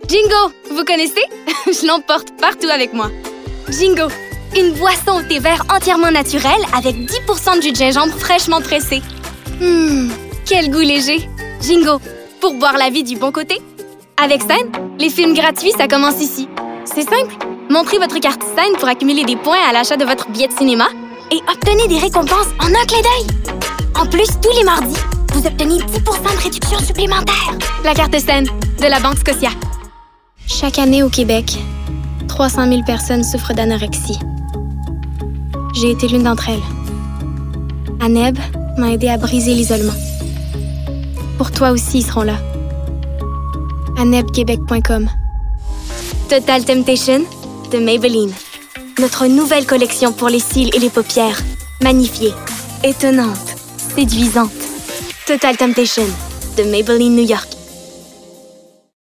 Jingo, vous connaissez? Je l'emporte partout avec moi. Jingo, une boisson au thé vert entièrement naturel avec 10% de jus de gingembre fraîchement pressé. Quel goût léger. Jingo, pour boire la vie du bon côté. Avec Scène, les films gratuits, ça commence ici. C'est simple. Montrez votre carte Scène pour accumuler des points à l'achat de votre billet de cinéma et obtenez des récompenses en un clin d'œil. En plus, tous les mardis, vous obtenez 10% de réduction supplémentaire. La carte Scène de la Banque Scotia. Chaque année au Québec, 300 000 personnes souffrent d'anorexie. J'ai été l'une d'entre elles. Aneb m'a aidé à briser l'isolement. Pour toi aussi, ils seront là. anebquebec.com. Total Temptation de Maybelline. Notre nouvelle collection pour les cils et les paupières. Magnifiée, étonnante, séduisante. Total Temptation de Maybelline New York.